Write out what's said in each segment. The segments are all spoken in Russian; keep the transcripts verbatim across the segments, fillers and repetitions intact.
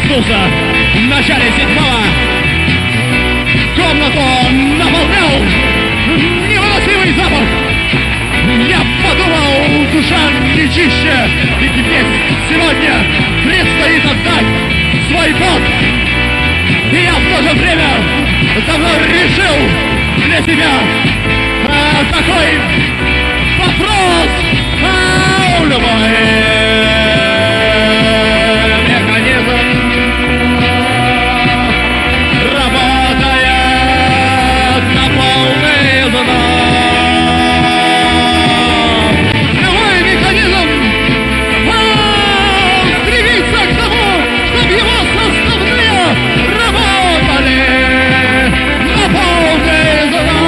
проснулся в начале седьмого. Комнату наполнял невыносимый запах. Я подумал, душа нечища, ведь мне сегодня предстоит отдать свой пот. И я в то же время давно решил для себя а, такой вопрос. А, любой механизм работает на полный износ. Любой механизм а, стремится к тому, чтобы его составные работали на полный износ.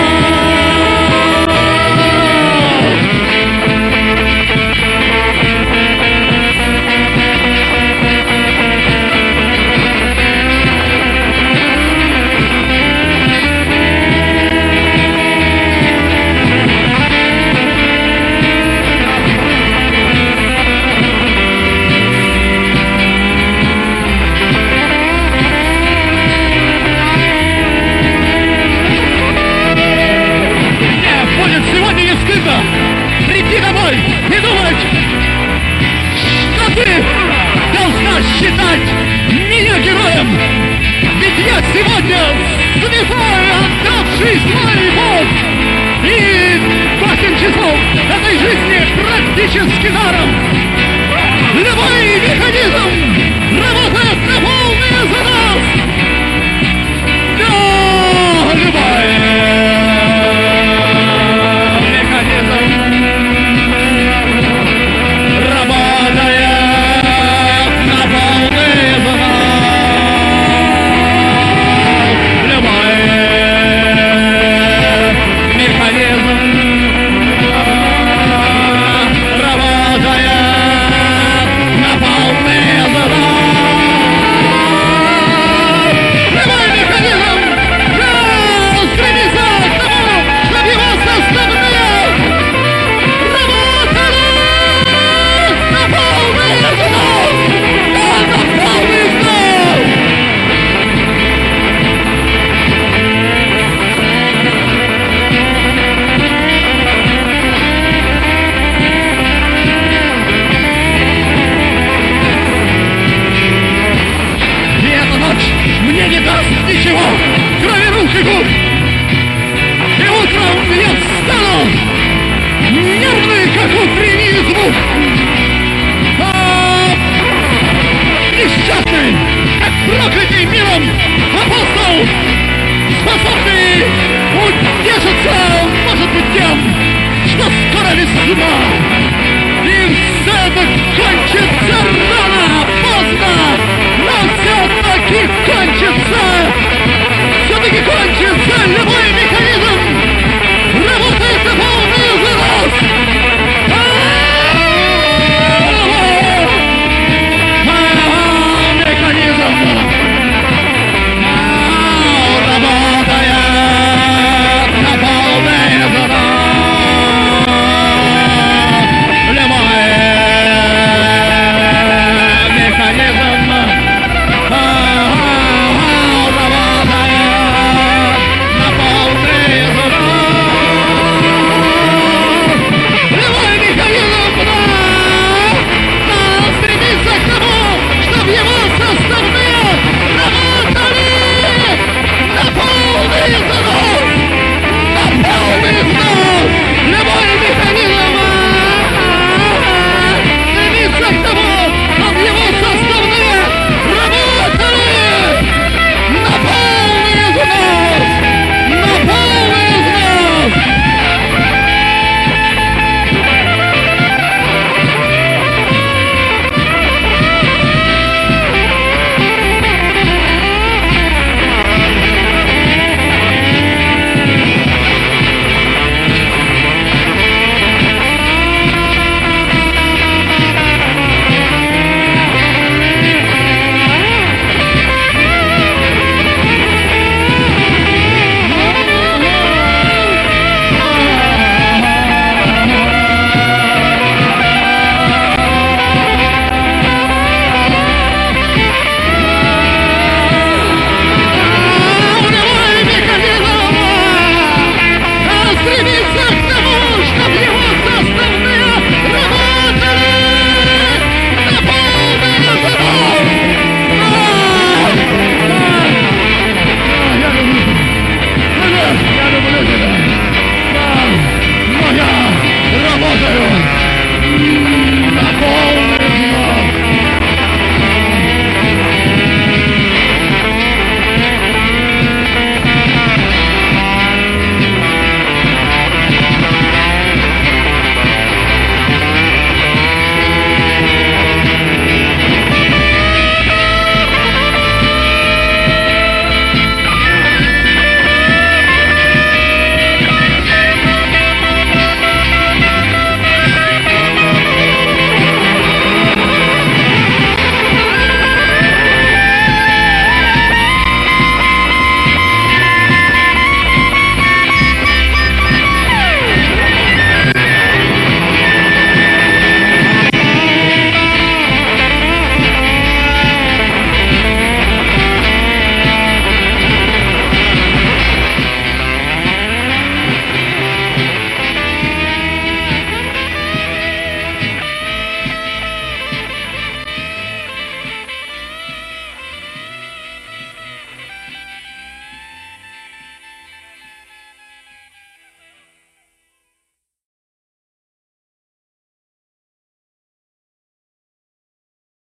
Прийти домой и думать, что ты должна считать меня героем. Ведь я сегодня святой, отдавший свой пот. И восемь часов этой жизни практически даром. Любой